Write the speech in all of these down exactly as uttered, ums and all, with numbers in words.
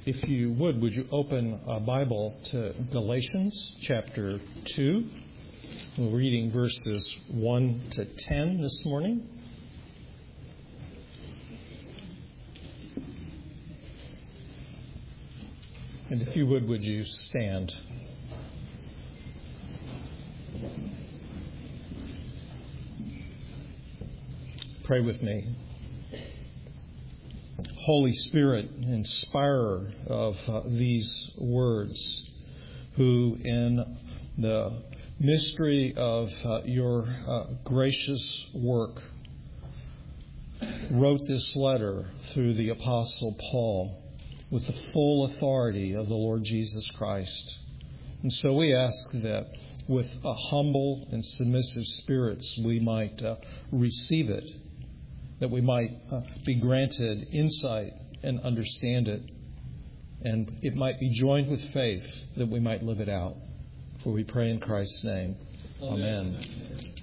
If you would, would you open a Bible to Galatians chapter two? We're reading verses one to ten this morning. And if you would, would you stand? Pray with me. Holy Spirit, inspirer of uh, these words, who in the mystery of uh, your uh, gracious work wrote this letter through the Apostle Paul with the full authority of the Lord Jesus Christ. And so we ask that with a humble and submissive spirits we might uh, receive it, that we might uh, be granted insight and understand it, and it might be joined with faith that we might live it out. For we pray in Christ's name. Amen. Amen.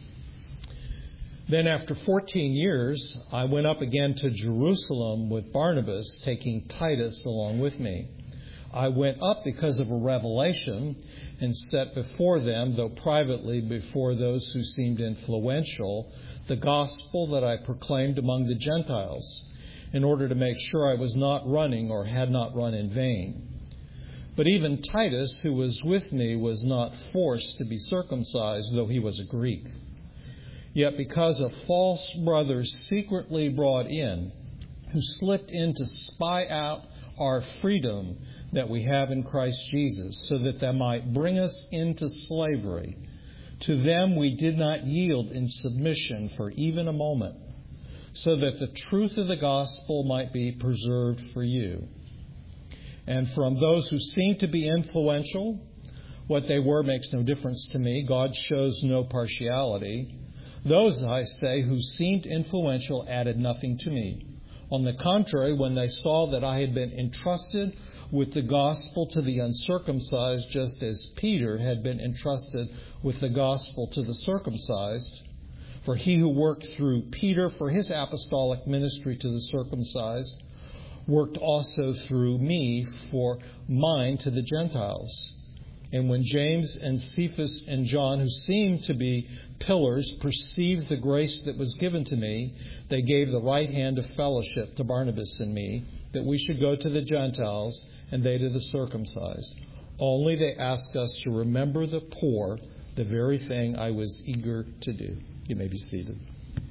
Then after fourteen years, I went up again to Jerusalem with Barnabas, taking Titus along with me. I went up because of a revelation and set before them, though privately before those who seemed influential, the gospel that I proclaimed among the Gentiles, in order to make sure I was not running or had not run in vain. But even Titus, who was with me, was not forced to be circumcised, though he was a Greek. Yet because of false brothers secretly brought in, who slipped in to spy out our freedom that we have in Christ Jesus, so that they might bring us into slavery, to them we did not yield in submission for even a moment, so that the truth of the gospel might be preserved for you. And from those who seem to be influential, what they were makes no difference to me. God shows no partiality. Those, I say, who seemed influential added nothing to me. On the contrary, when they saw that I had been entrusted with the gospel to the uncircumcised, just as Peter had been entrusted with the gospel to the circumcised, for he who worked through Peter for his apostolic ministry to the circumcised, worked also through me for mine to the Gentiles. And when James and Cephas and John, who seemed to be pillars, perceived the grace that was given to me, they gave the right hand of fellowship to Barnabas and me, that we should go to the Gentiles and they to the circumcised. Only they asked us to remember the poor, the very thing I was eager to do. You may be seated.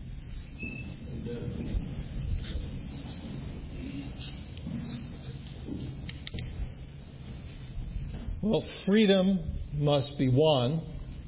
Well, freedom must be won,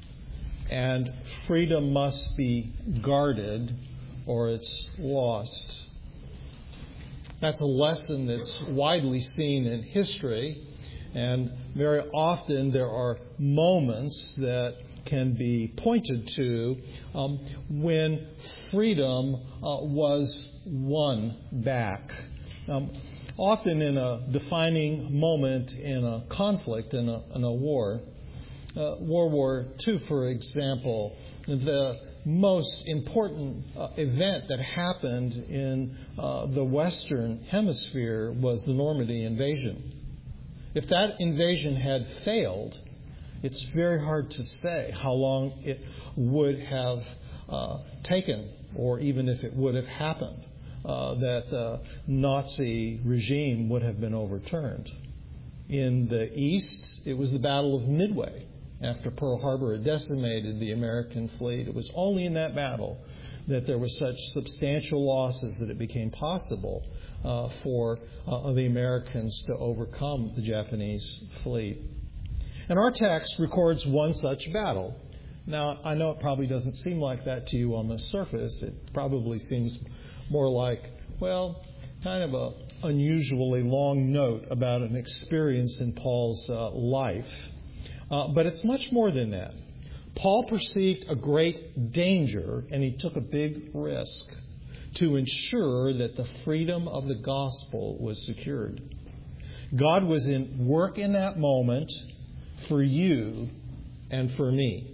and freedom must be guarded, or it's lost. That's a lesson that's widely seen in history, and very often there are moments that can be pointed to um, when freedom uh, was won back. Um, often in a defining moment in a conflict, in a, in a war. Uh, World War Two, for example, the most important uh, event that happened in uh, the Western Hemisphere was the Normandy invasion. If that invasion had failed, it's very hard to say how long it would have uh, taken, or even if it would have happened, uh, that the uh, Nazi regime would have been overturned. In the East, it was the Battle of Midway. After Pearl Harbor had decimated the American fleet, it was only in that battle that there were such substantial losses that it became possible uh, for uh, the Americans to overcome the Japanese fleet. And our text records one such battle. Now, I know it probably doesn't seem like that to you on the surface. It probably seems more like, well, kind of a unusually long note about an experience in Paul's uh, life. Uh, but it's much more than that. Paul perceived a great danger, and he took a big risk to ensure that the freedom of the gospel was secured. God was in work in that moment for you and for me.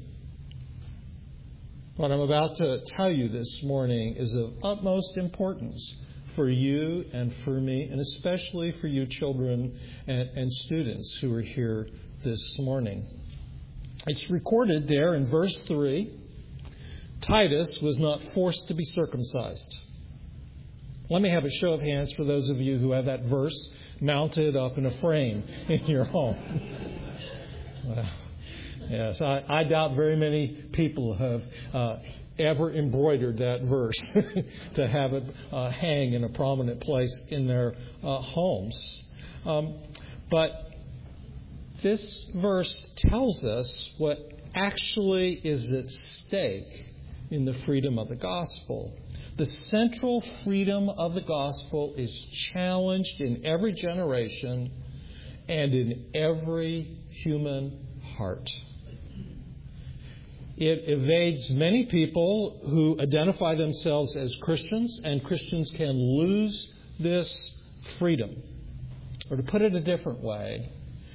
What I'm about to tell you this morning is of utmost importance for you and for me, and especially for you children and, and students who are here this morning. It's recorded there in verse three, Titus was not forced to be circumcised. Let me have a show of hands for those of you who have that verse mounted up in a frame in your home. Well, yes, I, I doubt very many people have uh, ever embroidered that verse to have it uh, hang in a prominent place in their uh, homes. Um, but this verse tells us what actually is at stake in the freedom of the gospel. The central freedom of the gospel is challenged in every generation and in every human heart. It evades many people who identify themselves as Christians, and Christians can lose this freedom. Or to put it a different way,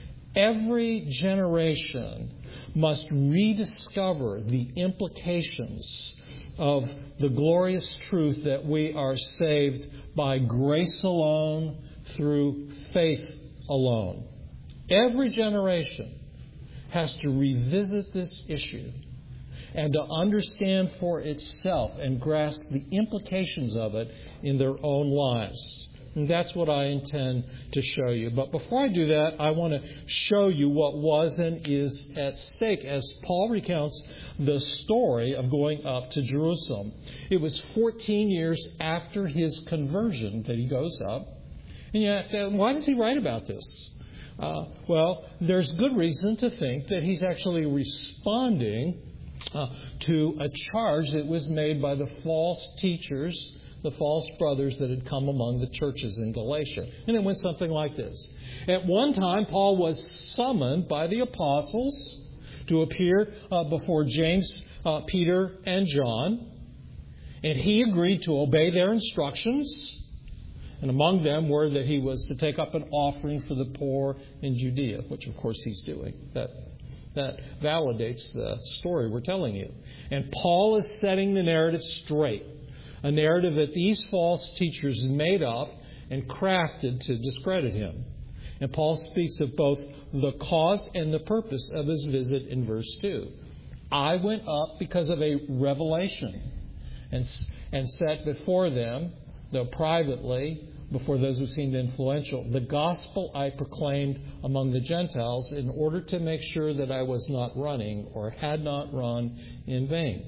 every generation must rediscover the implications of the glorious truth that we are saved by grace alone, through faith alone. Every generation has to revisit this issue and to understand for itself and grasp the implications of it in their own lives. And that's what I intend to show you. But before I do that, I want to show you what was and is at stake as Paul recounts the story of going up to Jerusalem. It was fourteen years after his conversion that he goes up. And yet, why does he write about this? Uh, well, there's good reason to think that he's actually responding uh, to a charge that was made by the false teachers, the false brothers that had come among the churches in Galatia. And it went something like this. At one time, Paul was summoned by the apostles to appear uh, before James, uh, Peter, and John. And he agreed to obey their instructions. And among them were that he was to take up an offering for the poor in Judea, which of course he's doing. That, that validates the story we're telling you. And Paul is setting the narrative straight. A narrative that these false teachers made up and crafted to discredit him. And Paul speaks of both the cause and the purpose of his visit in verse two. I went up because of a revelation and, and set before them, though privately, before those who seemed influential, the gospel I proclaimed among the Gentiles in order to make sure that I was not running or had not run in vain.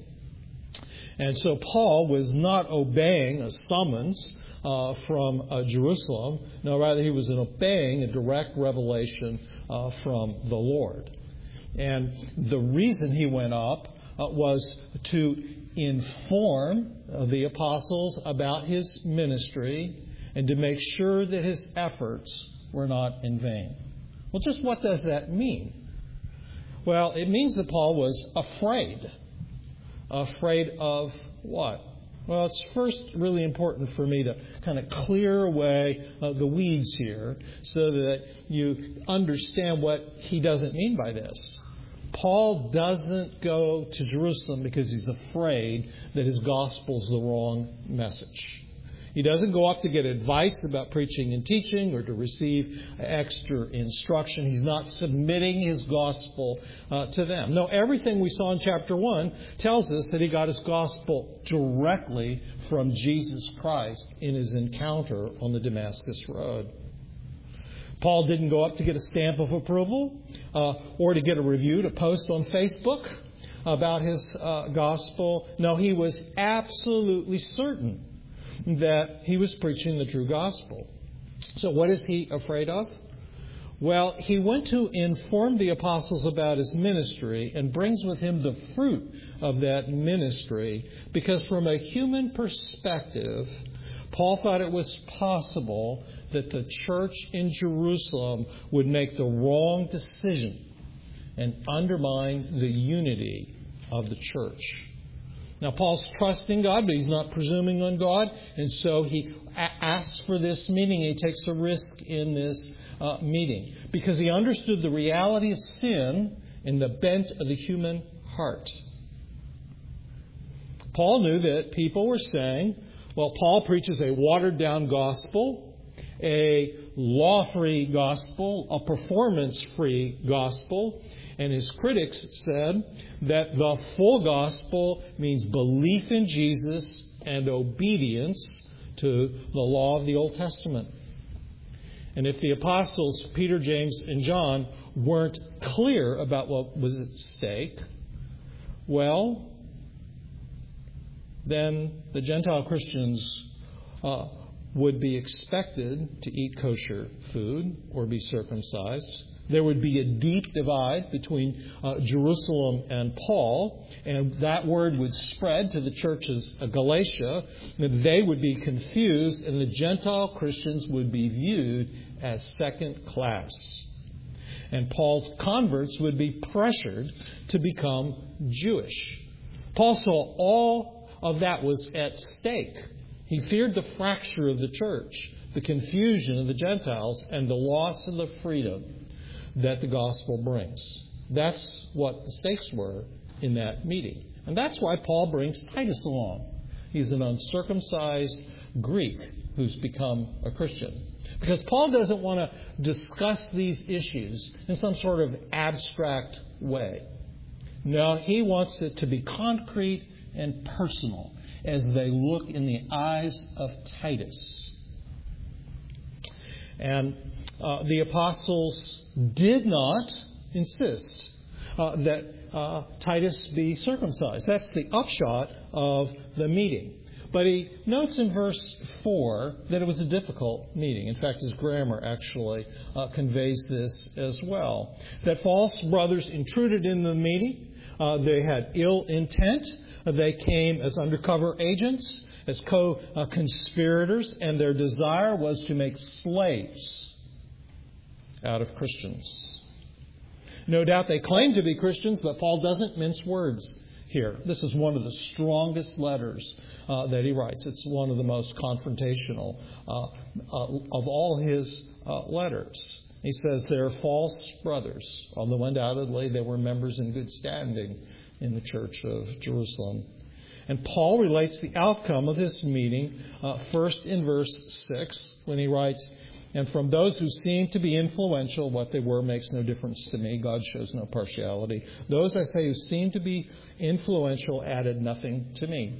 And so Paul was not obeying a summons uh, from uh, Jerusalem. No, rather he was obeying a direct revelation uh, from the Lord. And the reason he went up uh, was to inform uh, the apostles about his ministry and to make sure that his efforts were not in vain. Well, just what does that mean? Well, it means that Paul was afraid. Afraid of what? Well, it's first really important for me to kind of clear away uh, the weeds here so that you understand what he doesn't mean by this. Paul doesn't go to Jerusalem because he's afraid that his gospel's the wrong message. He doesn't go up to get advice about preaching and teaching or to receive extra instruction. He's not submitting his gospel uh, to them. No, everything we saw in chapter one tells us that he got his gospel directly from Jesus Christ in his encounter on the Damascus Road. Paul didn't go up to get a stamp of approval uh, or to get a review to post on Facebook about his uh, gospel. No, he was absolutely certain that he was preaching the true gospel. So what is he afraid of? Well, he went to inform the apostles about his ministry and brings with him the fruit of that ministry because from a human perspective, Paul thought it was possible that the church in Jerusalem would make the wrong decision and undermine the unity of the church. Now, Paul's trusting God, but he's not presuming on God. And so he a- asks for this meeting. He takes a risk in this uh, meeting because he understood the reality of sin and the bent of the human heart. Paul knew that people were saying, Well, Paul preaches a watered-down gospel, a law-free gospel, a performance-free gospel. And his critics said that the full gospel means belief in Jesus and obedience to the law of the Old Testament. And if the apostles, Peter, James, and John, weren't clear about what was at stake, well, then the Gentile Christians uh, would be expected to eat kosher food or be circumcised. There would be a deep divide between uh, Jerusalem and Paul, and that word would spread to the churches of Galatia, and they would be confused, and the Gentile Christians would be viewed as second class. And Paul's converts would be pressured to become Jewish. Paul saw all of that was at stake. He feared the fracture of the church, the confusion of the Gentiles, and the loss of the freedom that the gospel brings. That's what the stakes were in that meeting. And that's why Paul brings Titus along. He's an uncircumcised Greek who's become a Christian. Because Paul doesn't want to discuss these issues in some sort of abstract way. No, he wants it to be concrete and personal as they look in the eyes of Titus. And uh, the apostles did not insist uh, that uh, Titus be circumcised. That's the upshot of the meeting. But he notes in verse four that it was a difficult meeting. In fact, his grammar actually uh, conveys this as well. That false brothers intruded in the meeting. Uh, they had ill intent. They came as undercover agents, as co-conspirators, and their desire was to make slaves out of Christians. No doubt they claim to be Christians, but Paul doesn't mince words here. This is one of the strongest letters uh, that he writes. It's one of the most confrontational uh, uh, of all his uh, letters. He says they're false brothers, although undoubtedly they were members in good standing in the church of Jerusalem. And Paul relates the outcome of this meeting uh, first in verse six when he writes, "And from those who seem to be influential, what they were makes no difference to me. God shows no partiality. Those, I say, who seem to be influential added nothing to me."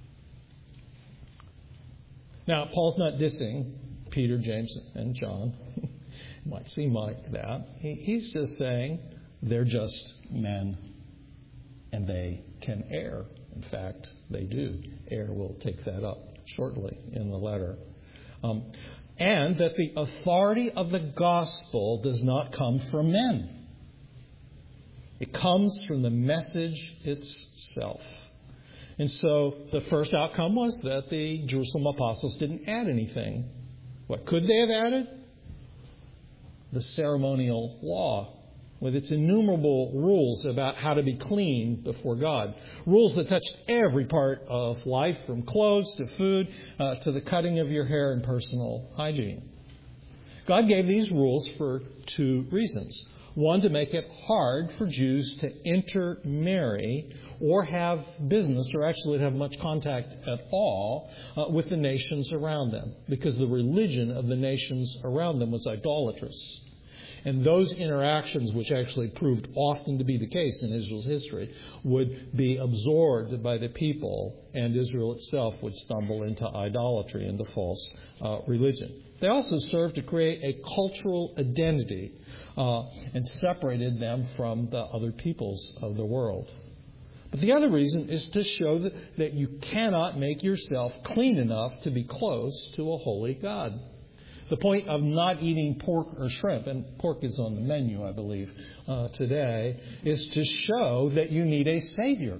Now, Paul's not dissing Peter, James, and John. It might seem like that. He, he's just saying they're just men and they can err. In fact, they do err. We'll take that up shortly in the letter. Um, and that the authority of the gospel does not come from men. It comes from the message itself. And so the first outcome was that the Jerusalem apostles didn't add anything. What could they have added? The ceremonial law, with its innumerable rules about how to be clean before God. Rules that touched every part of life, from clothes to food uh, to the cutting of your hair and personal hygiene. God gave these rules for two reasons. One, to make it hard for Jews to intermarry or have business or actually have much contact at all uh, with the nations around them, because the religion of the nations around them was idolatrous. And those interactions, which actually proved often to be the case in Israel's history, would be absorbed by the people, and Israel itself would stumble into idolatry, into false uh, religion. They also served to create a cultural identity uh, and separated them from the other peoples of the world. But the other reason is to show that, that you cannot make yourself clean enough to be close to a holy God. The point of not eating pork or shrimp, and pork is on the menu, I believe, uh, today, is to show that you need a Savior.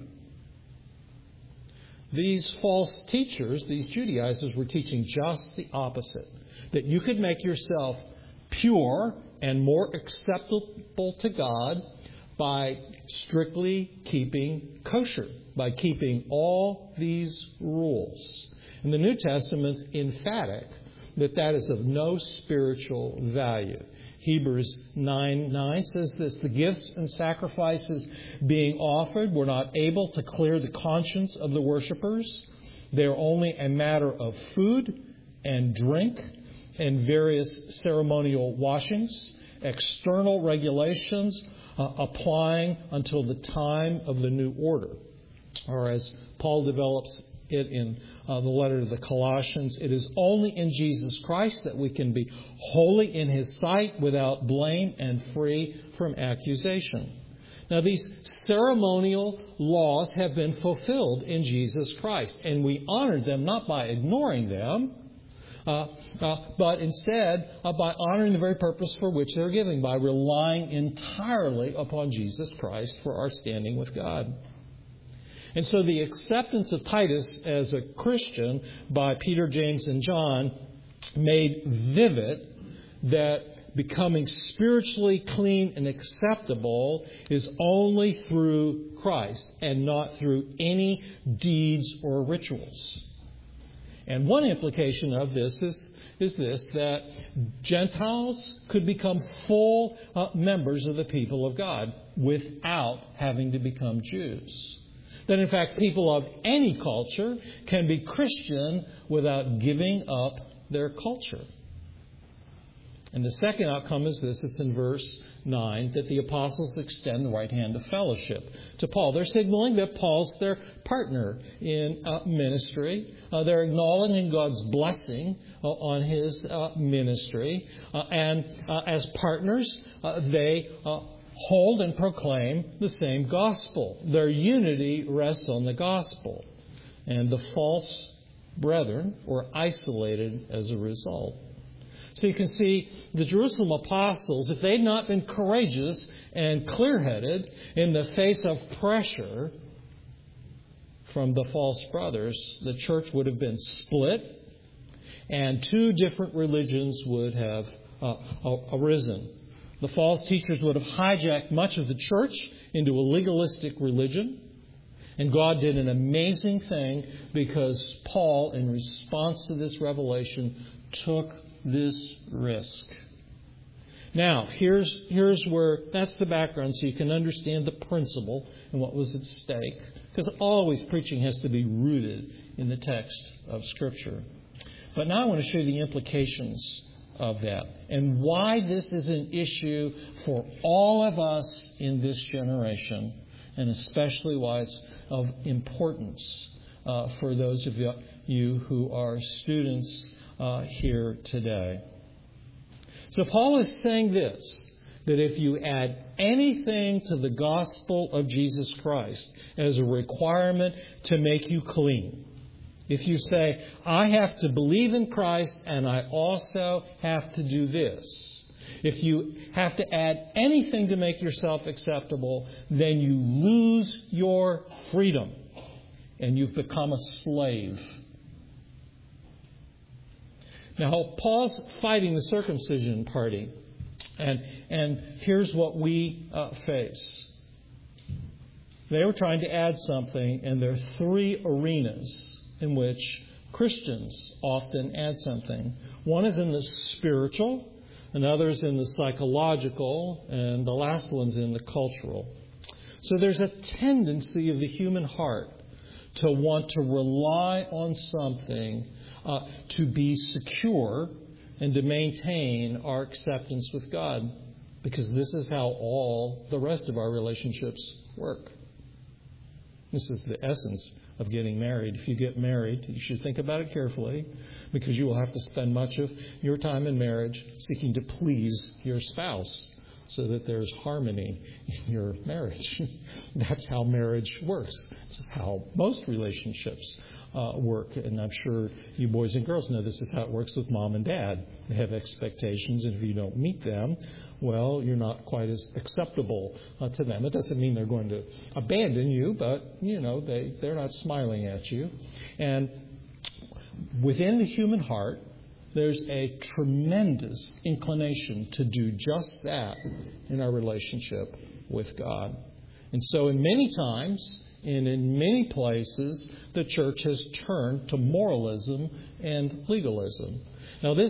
These false teachers, these Judaizers, were teaching just the opposite. That you could make yourself pure and more acceptable to God by strictly keeping kosher, by keeping all these rules. And the New Testament's emphatic that that is of no spiritual value. Hebrews nine nine says this: "The gifts and sacrifices being offered were not able to clear the conscience of the worshippers. They're only a matter of food and drink and various ceremonial washings, external regulations uh, applying until the time of the new order. Or as Paul develops it in uh, the letter to the Colossians, it is only in Jesus Christ that we can be holy in His sight, without blame and free from accusation. Now, these ceremonial laws have been fulfilled in Jesus Christ, and we honor them not by ignoring them, uh, uh, but instead uh, by honoring the very purpose for which they're given, by relying entirely upon Jesus Christ for our standing with God. And so the acceptance of Titus as a Christian by Peter, James, and John made vivid that becoming spiritually clean and acceptable is only through Christ and not through any deeds or rituals. And one implication of this is, is this, that Gentiles could become full uh, members of the people of God without having to become Jews. That in fact people of any culture can be Christian without giving up their culture. And the second outcome is this. It's in verse nine, that the apostles extend the right hand of fellowship to Paul. They're signaling that Paul's their partner in uh, ministry. Uh, they're acknowledging God's blessing uh, on his uh, ministry. Uh, and uh, as partners, uh, they uh, hold and proclaim the same gospel. Their unity rests on the gospel. And the false brethren were isolated as a result. So you can see the Jerusalem apostles, if they'd not been courageous and clear-headed in the face of pressure from the false brothers, the church would have been split and two different religions would have uh, arisen. The false teachers would have hijacked much of the church into a legalistic religion. And God did an amazing thing because Paul, in response to this revelation, took this risk. Now, here's here's where, that's the background so you can understand the principle and what was at stake. Because always preaching has to be rooted in the text of Scripture. But now I want to show you the implications of that and why this is an issue for all of us in this generation, and especially why it's of importance uh, for those of you who are students Uh, here today. So Paul is saying this, that if you add anything to the gospel of Jesus Christ as a requirement to make you clean, if you say, I have to believe in Christ and I also have to do this, if you have to add anything to make yourself acceptable, then you lose your freedom and you've become a slave. Now, Paul's fighting the circumcision party, and and here's what we uh, face. They were trying to add something, and there are three arenas in which Christians often add something. One is in the spiritual, another is in the psychological, and the last one's in the cultural. So there's a tendency of the human heart to want to rely on something Uh, to be secure and to maintain our acceptance with God, because this is how all the rest of our relationships work. This is the essence of getting married. If you get married, you should think about it carefully, because you will have to spend much of your time in marriage seeking to please your spouse so that there's harmony in your marriage. That's how marriage works. It's how most relationships Uh, work. And I'm sure you boys and girls know this is how it works with mom and dad. They have expectations, and if you don't meet them, well, you're not quite as acceptable uh, to them. It doesn't mean they're going to abandon you, but, you know, they, they're not smiling at you. And within the human heart, there's a tremendous inclination to do just that in our relationship with God. And so in many times, and in many places, the church has turned to moralism and legalism. Now, this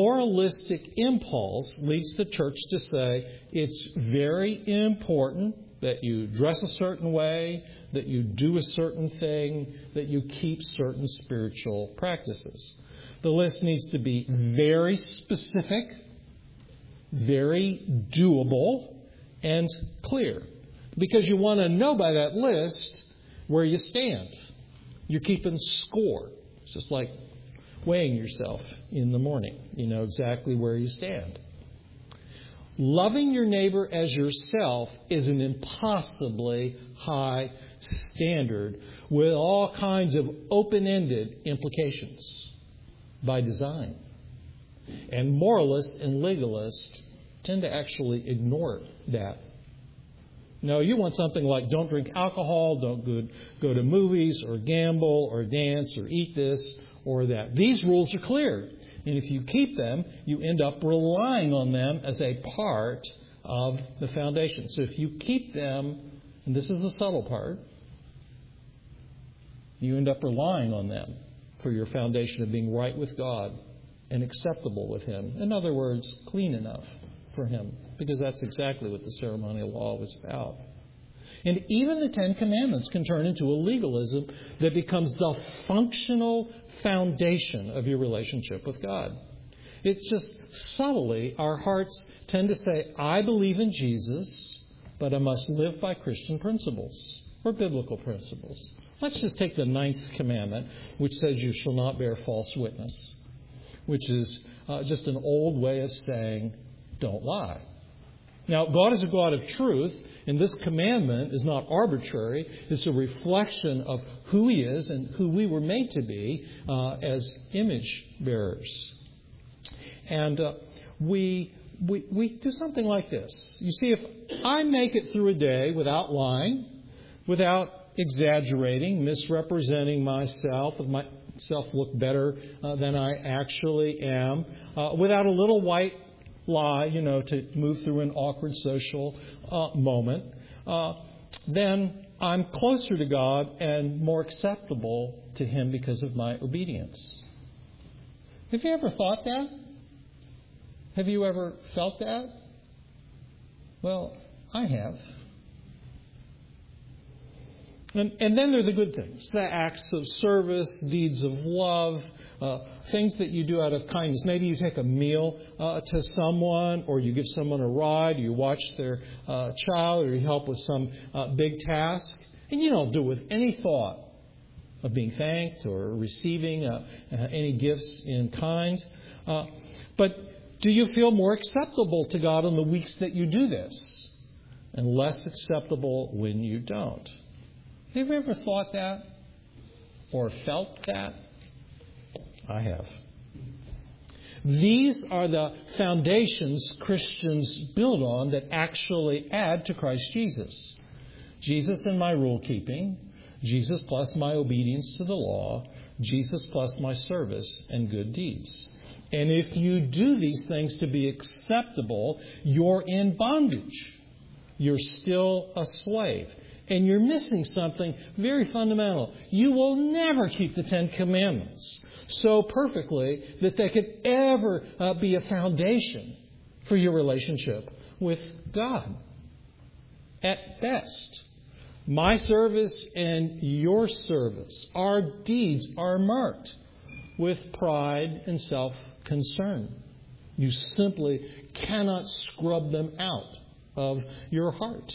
moralistic impulse leads the church to say it's very important that you dress a certain way, that you do a certain thing, that you keep certain spiritual practices. The list needs to be very specific, very doable, and clear. Because you want to know by that list where you stand. You're keeping score. It's just like weighing yourself in the morning. You know exactly where you stand. Loving your neighbor as yourself is an impossibly high standard with all kinds of open-ended implications by design. And moralists and legalists tend to actually ignore that. No, you want something like don't drink alcohol, don't go, go to movies or gamble or dance or eat this or that. These rules are clear. And if you keep them, you end up relying on them as a part of the foundation. So if you keep them, and this is the subtle part, you end up relying on them for your foundation of being right with God and acceptable with Him. In other words, clean enough for Him, because that's exactly what the ceremonial law was about. And even the Ten Commandments can turn into a legalism that becomes the functional foundation of your relationship with God. It's just subtly, our hearts tend to say, I believe in Jesus, but I must live by Christian principles or biblical principles. Let's just take the ninth commandment, which says you shall not bear false witness, which is uh, just an old way of saying, don't lie. Now, God is a God of truth, and this commandment is not arbitrary. It's a reflection of who He is and who we were made to be uh, as image bearers. And uh, we, we we do something like this. You see, if I make it through a day without lying, without exaggerating, misrepresenting myself, with myself look better uh, than I actually am, uh, without a little white lie, you know, to move through an awkward social uh, moment, uh, then I'm closer to God and more acceptable to Him because of my obedience. Have you ever thought that? Have you ever felt that? Well, I have. And, and then there are the good things, the acts of service, deeds of love, uh, things that you do out of kindness. Maybe you take a meal uh, to someone, or you give someone a ride, or you watch their uh, child, or you help with some uh, big task, and you don't do it with any thought of being thanked or receiving uh, uh, any gifts in kind. Uh, but do you feel more acceptable to God in the weeks that you do this, and less acceptable when you don't? Have you ever thought that or felt that? I have. These are the foundations Christians build on that actually add to Christ Jesus. Jesus and my rule keeping, Jesus plus my obedience to the law, Jesus plus my service and good deeds. And if you do these things to be acceptable, you're in bondage. You're still a slave. And you're missing something very fundamental. You will never keep the Ten Commandments so perfectly that they could ever uh, be a foundation for your relationship with God. At best, my service and your service, our deeds are marked with pride and self-concern. You simply cannot scrub them out of your heart.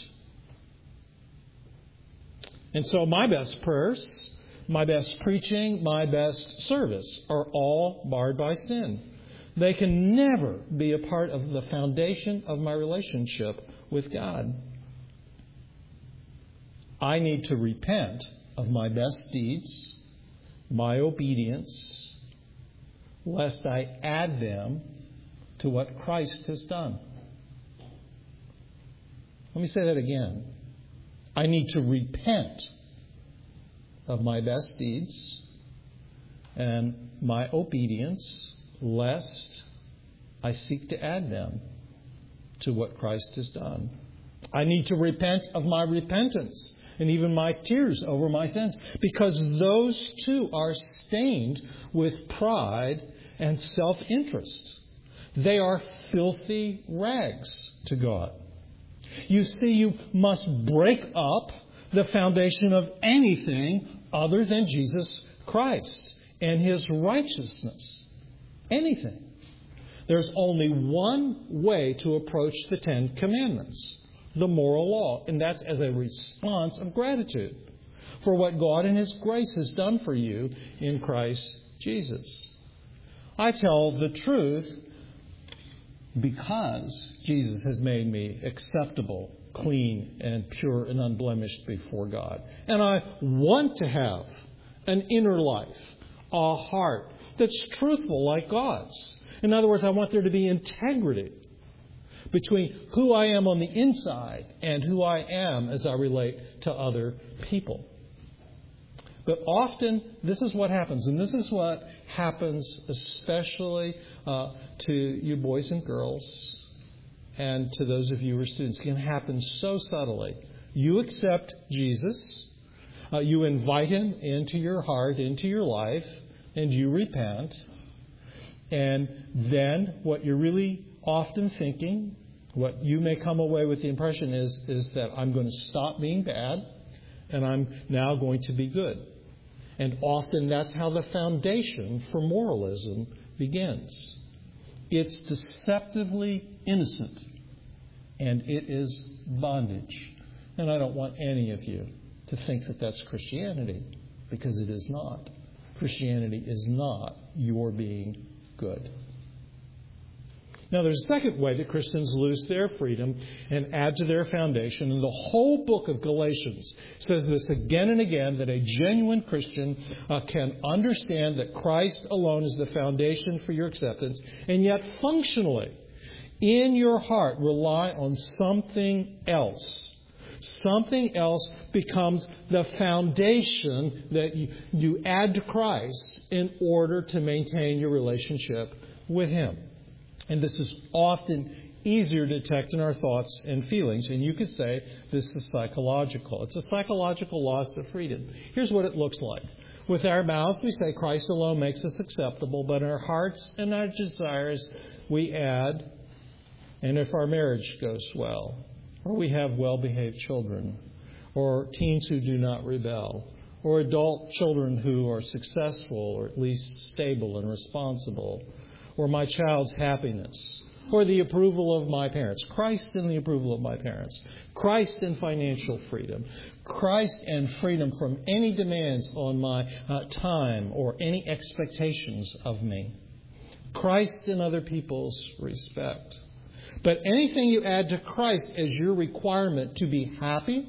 And so my best prayers, my best preaching, my best service are all marred by sin. They can never be a part of the foundation of my relationship with God. I need to repent of my best deeds, my obedience, lest I add them to what Christ has done. Let me say that again. I need to repent of my best deeds and my obedience, lest I seek to add them to what Christ has done. I need to repent of my repentance and even my tears over my sins, because those too are stained with pride and self-interest. They are filthy rags to God. You see, you must break up the foundation of anything other than Jesus Christ and His righteousness. Anything. There's only one way to approach the Ten Commandments, the moral law, and that's as a response of gratitude for what God in His grace has done for you in Christ Jesus. I tell the truth because Jesus has made me acceptable, clean, and pure and unblemished before God. And I want to have an inner life, a heart that's truthful like God's. In other words, I want there to be integrity between who I am on the inside and who I am as I relate to other people. But often, this is what happens, and this is what happens especially uh, to you boys and girls and to those of you who are students. It can happen so subtly. You accept Jesus, uh, you invite Him into your heart, into your life, and you repent. And then what you're really often thinking, what you may come away with the impression is, is that I'm going to stop being bad and I'm now going to be good. And often that's how the foundation for moralism begins. It's deceptively innocent, and it is bondage. And I don't want any of you to think that that's Christianity, because it is not. Christianity is not your being good. Now, there's a second way that Christians lose their freedom and add to their foundation. And the whole book of Galatians says this again and again, that a genuine Christian uh, can understand that Christ alone is the foundation for your acceptance, and yet functionally, in your heart, rely on something else. Something else becomes the foundation that you, you add to Christ in order to maintain your relationship with Him. And this is often easier to detect in our thoughts and feelings. And you could say this is psychological. It's a psychological loss of freedom. Here's what it looks like. With our mouths, we say Christ alone makes us acceptable. But in our hearts and our desires, we add, and if our marriage goes well, or we have well-behaved children, or teens who do not rebel, or adult children who are successful or at least stable and responsible, or my child's happiness, or the approval of my parents. Christ and the approval of my parents. Christ and financial freedom. Christ and freedom from any demands on my uh, time or any expectations of me. Christ and other people's respect. But anything you add to Christ as your requirement to be happy,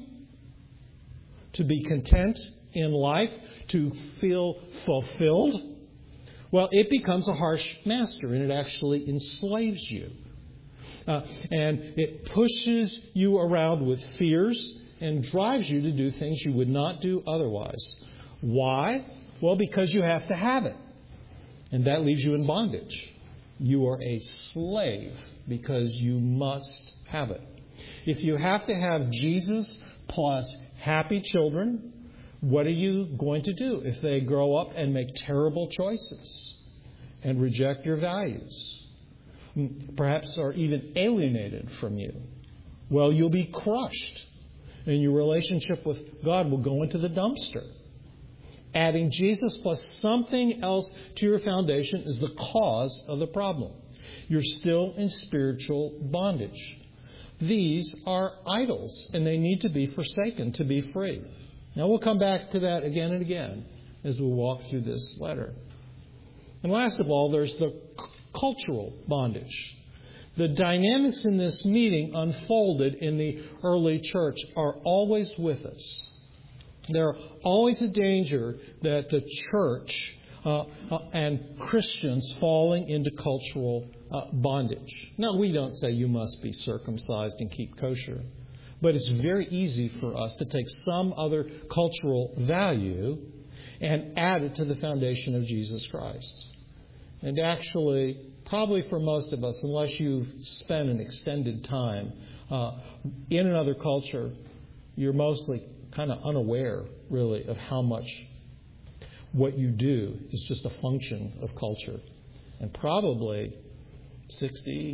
to be content in life, to feel fulfilled, well, it becomes a harsh master, and it actually enslaves you. Uh, and it pushes you around with fears and drives you to do things you would not do otherwise. Why? Well, because you have to have it. And that leaves you in bondage. You are a slave because you must have it. If you have to have Jesus plus happy children, what are you going to do if they grow up and make terrible choices and reject your values? Perhaps are even alienated from you. Well, you'll be crushed, and your relationship with God will go into the dumpster. Adding Jesus plus something else to your foundation is the cause of the problem. You're still in spiritual bondage. These are idols, and they need to be forsaken to be free. Now, we'll come back to that again and again as we walk through this letter. And last of all, there's the c- cultural bondage. The dynamics in this meeting unfolded in the early church are always with us. There's always a danger that the church uh, uh, and Christians falling into cultural uh, bondage. Now, we don't say you must be circumcised and keep kosher. But it's very easy for us to take some other cultural value and add it to the foundation of Jesus Christ. And actually, probably for most of us, unless you've spent an extended time uh, in another culture, you're mostly kind of unaware, really, of how much what you do is just a function of culture. And probably sixty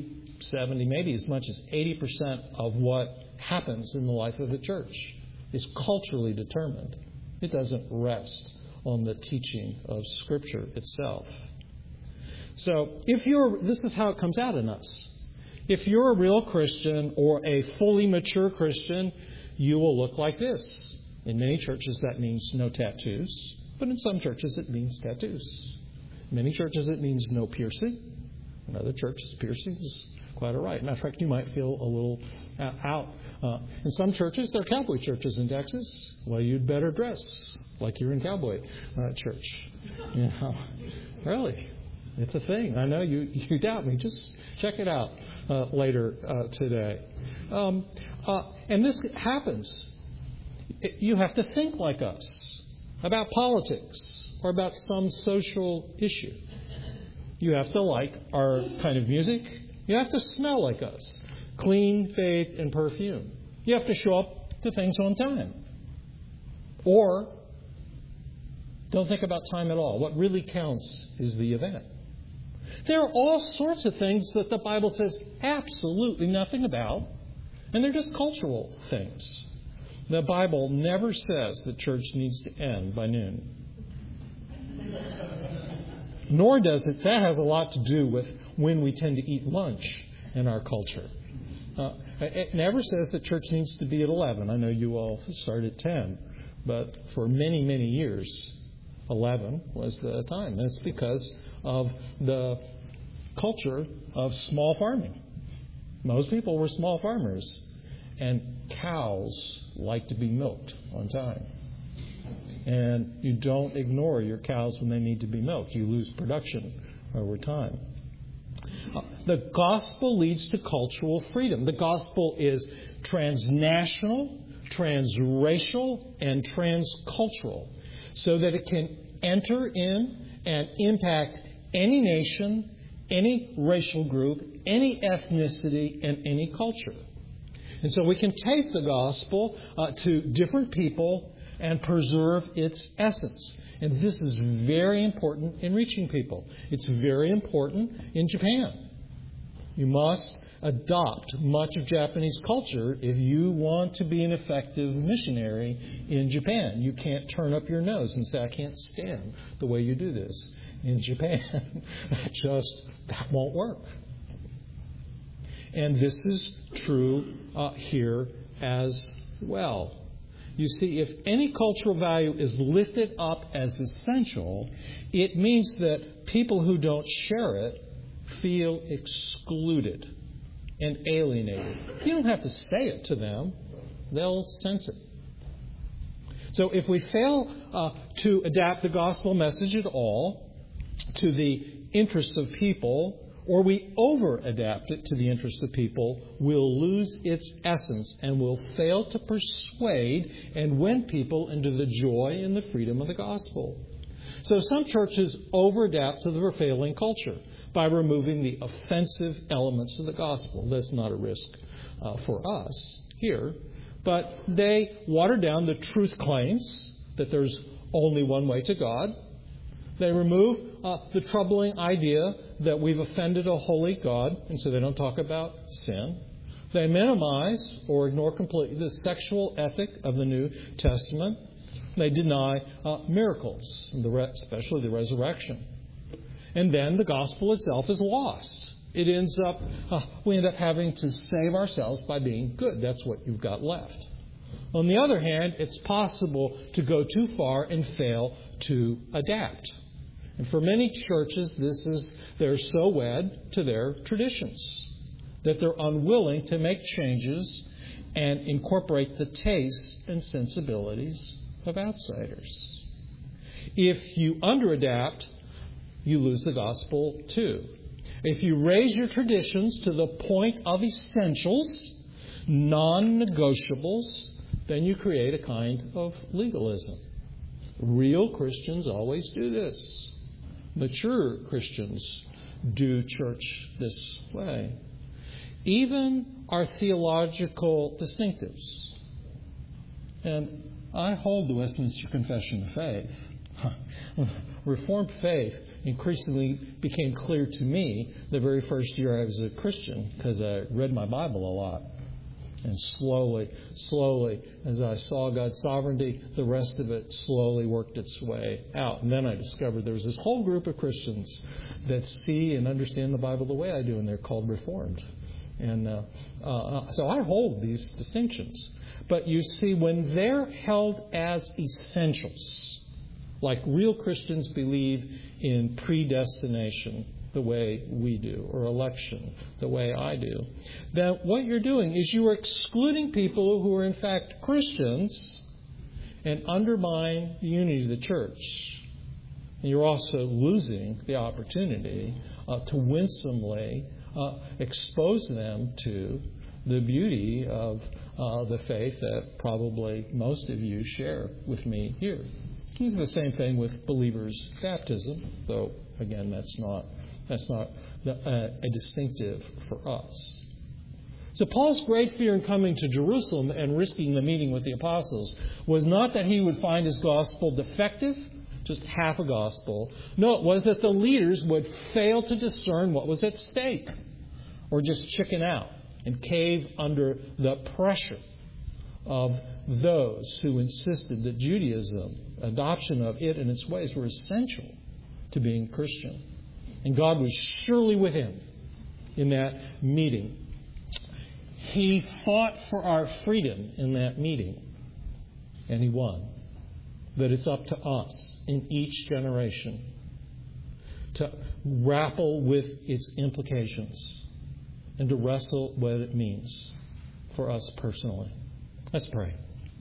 seventy, maybe as much as eighty percent of what happens in the life of a church is culturally determined. It doesn't rest on the teaching of Scripture itself. So if you're, this is how it comes out in us. If you're a real Christian or a fully mature Christian, you will look like this. In many churches that means no tattoos, but in some churches it means tattoos. In many churches it means no piercing. In other churches, piercing is quite all right. Matter of fact, you might feel a little out. Uh, in some churches, they're cowboy churches in Texas. Well, you'd better dress like you're in cowboy uh, church. You know, really, it's a thing. I know you, you doubt me. Just check it out uh, later uh, today. Um, uh, and this happens. You have to think like us about politics or about some social issue. You have to like our kind of music. You have to smell like us. Clean, faith, and perfume. You have to show up to things on time. Or don't think about time at all. What really counts is the event. There are all sorts of things that the Bible says absolutely nothing about, and they're just cultural things. The Bible never says that church needs to end by noon. Nor does it. That has a lot to do with when we tend to eat lunch in our culture. Uh, it never says that church needs to be at eleven. I know you all start at ten. But for many, many years, eleven was the time. That's because of the culture of small farming. Most people were small farmers. And cows like to be milked on time. And you don't ignore your cows when they need to be milked. You lose production over time. The gospel leads to cultural freedom. The gospel is transnational, transracial, and transcultural, so that it can enter in and impact any nation, any racial group, any ethnicity, and any culture. And so we can take the gospel uh, to different people and preserve its essence. And this is very important in reaching people. It's very important in Japan. You must adopt much of Japanese culture if you want to be an effective missionary in Japan. You can't turn up your nose and say, I can't stand the way you do this in Japan. Just, that won't work. And this is true uh, here as well. You see, if any cultural value is lifted up as essential, it means that people who don't share it feel excluded and alienated. You don't have to say it to them. They'll sense it. So if we fail uh, to adapt the gospel message at all to the interests of people, or we over-adapt it to the interests of people, we'll lose its essence and will fail to persuade and win people into the joy and the freedom of the gospel. So some churches over-adapt to the prevailing culture by removing the offensive elements of the gospel. That's not a risk uh, for us here. But they water down the truth claims that there's only one way to God. They remove uh, the troubling idea that we've offended a holy God, and so they don't talk about sin. They minimize or ignore completely the sexual ethic of the New Testament. They deny uh, miracles, and the re- especially the resurrection. And then the gospel itself is lost. It ends up, uh, we end up having to save ourselves by being good. That's what you've got left. On the other hand, it's possible to go too far and fail to adapt. And for many churches, this is they're so wed to their traditions that they're unwilling to make changes and incorporate the tastes and sensibilities of outsiders. If you underadapt, you lose the gospel too. If you raise your traditions to the point of essentials, non-negotiables, then you create a kind of legalism. Real Christians always do this. Mature Christians do church this way. Even our theological distinctives. And I hold the Westminster Confession of Faith. Reformed faith increasingly became clear to me the very first year I was a Christian, because I read my Bible a lot. And slowly, slowly, as I saw God's sovereignty, the rest of it slowly worked its way out. And then I discovered there was this whole group of Christians that see and understand the Bible the way I do, and they're called Reformed. And uh, uh, so I hold these distinctions. But you see, when they're held as essentials, like real Christians believe in predestination the way we do, or election the way I do, then what you're doing is you are excluding people who are in fact Christians and undermine the unity of the church. And you're also losing the opportunity uh, to winsomely uh, expose them to the beauty of uh, the faith that probably most of you share with me here. It's the same thing with believers' baptism, though, again, that's not that's not a, a distinctive for us. So Paul's great fear in coming to Jerusalem and risking the meeting with the apostles was not that he would find his gospel defective, just half a gospel. No, it was that the leaders would fail to discern what was at stake, or just chicken out and cave under the pressure of those who insisted that Judaism, adoption of it and its ways, were essential to being Christian. And God was surely with him in that meeting. He fought for our freedom in that meeting, and he won. But it's up to us in each generation to grapple with its implications and to wrestle what it means for us personally. Let's pray.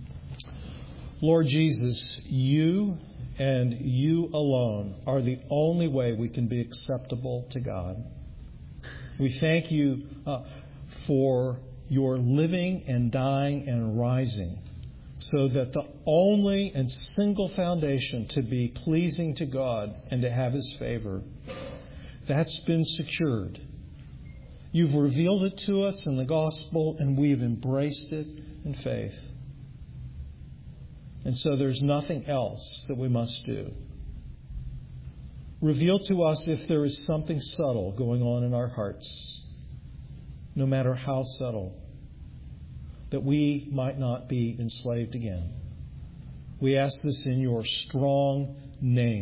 Lord Jesus, you and you alone are the only way we can be acceptable to God. We thank you uh, for your living and dying and rising, so that the only and single foundation to be pleasing to God and to have his favor, that's been secured. You've revealed it to us in the gospel, and we've embraced it in faith. And so there's nothing else that we must do. Reveal to us if there is something subtle going on in our hearts, no matter how subtle, that we might not be enslaved again. We ask this in your strong name.